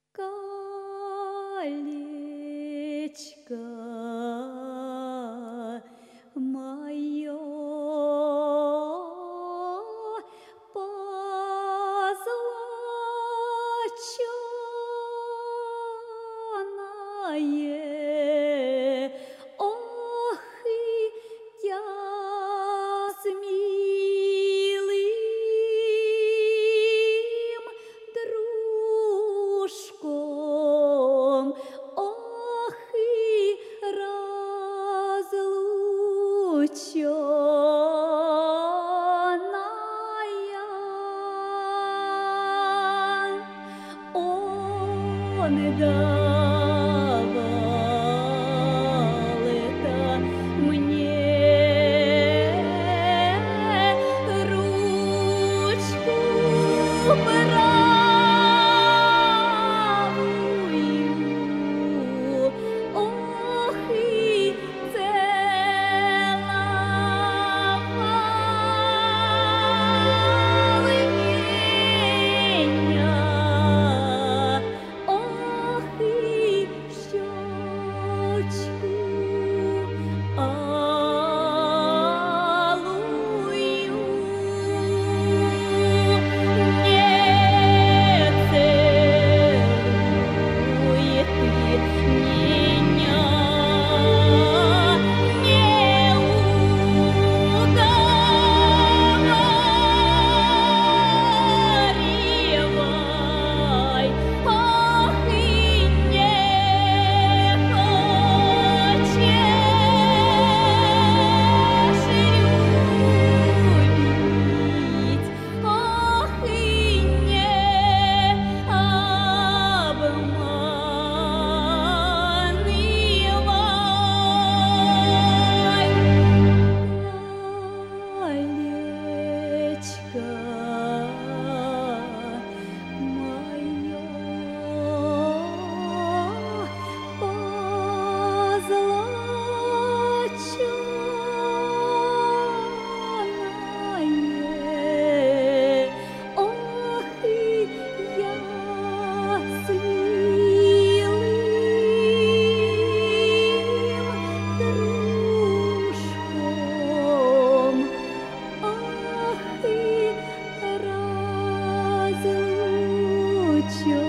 Колечко мое позлоченное, ох, и я с милым дружком, ох, и разлученная. Он давал это мне ручку правую, ох, и целовал меня, ох, и щечку алую. Не целует ты меня, не уговаривай, ох, и не хочешь любить, ох, и не обманывай. Колечко мое позлоченное, ох, и я с милым дружком, ах, и разлученная.